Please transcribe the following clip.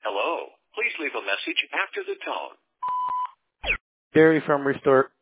Hello. Please leave a message after the tone. Gary from Restore